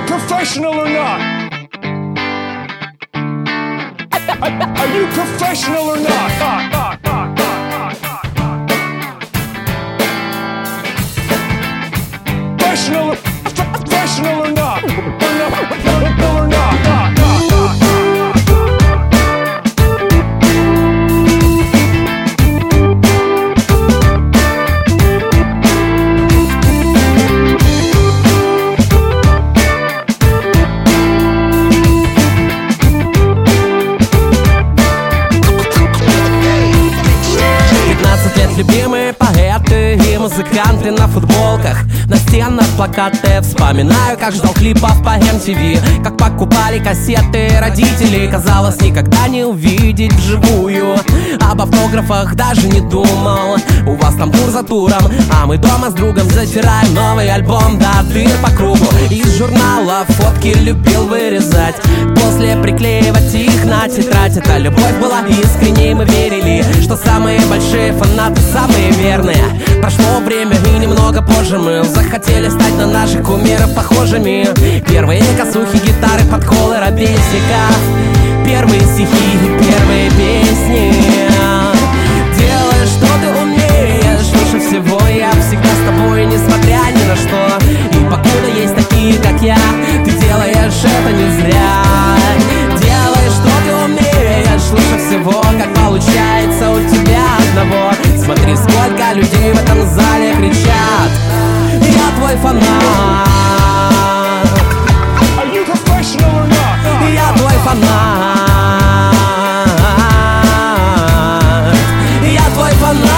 professional or not? Are you professional or not? Professional or not? Or not? Любимые поэты и музыканты на футболках, на стенах плакаты. Вспоминаю, как ждал клипов по MTV, как покупали кассеты родители. Казалось, никогда не увидеть вживую. Об автографах даже не думал. У вас там тур за туром, а мы дома с другом затираем новый альбом до дыр по кругу. Из журнала фотки любил вырезать, после приклеивать их на тетрадь. Эта любовь была искренней, мы верили, что самые большие фанаты самые верные. Прошло время и немного позже мы захотели стать на наших кумиров похожими. Первые косухи, гитары, подколы, робейсиков, первые стихи и первые песни. Делай, что ты умеешь, лучше всего я всегда с тобой, несмотря ни на что. И покуда есть такие, как я, ты делаешь это не зря. Делай, что ты умеешь, лучше всего, как получается у тебя одного. Смотри, сколько людей в этом зале кричат: я твой фанат. Я твой фанат. Я твой фанат.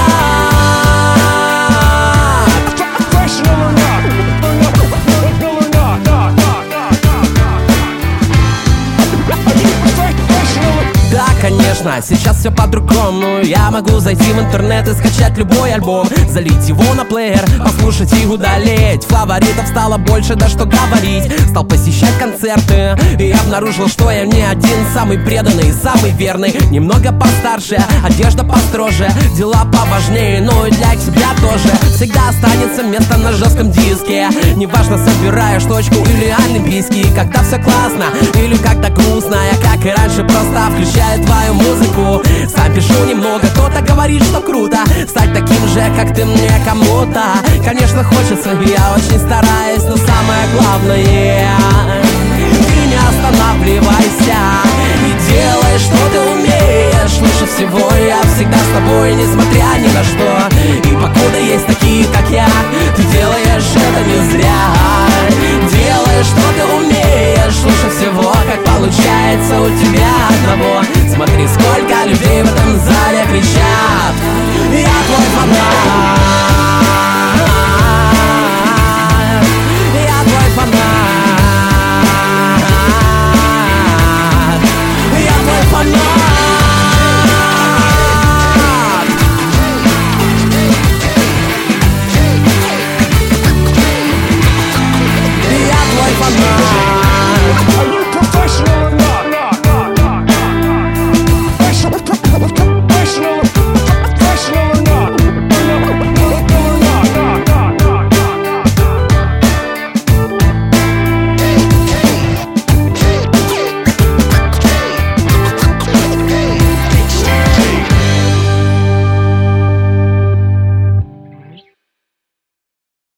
Да, конечно, сейчас все по-другому. Я могу зайти в интернет и скачать любой альбом, залить его на плеер, послушать и удалить. Фаворитов стало больше, да что говорить. Стал посещать концерты и обнаружил, что я не один. Самый преданный, самый верный. Немного постарше, одежда построже, дела поважнее, но и для тебя тоже. Всегда останется место на жестком диске. Неважно, собираешь точку или олимпийский. Когда все классно или когда грустно, я, как и раньше, просто включаю твою музыку. Сам пишу немного, кто-то говорит, что круто стать таким же, как ты мне кому-то. Конечно, хочется, я очень стараюсь, но самое главное, ты не останавливайся и делай, что ты умеешь. Лучше всего я всегда с тобой, несмотря ни на что. И покуда есть такие, как я, ты делаешь это не зря. Делай, что ты умеешь, лучше всего, как получается у тебя одного. Смотри, сколько людей в этом зале кричат: я твой фанат.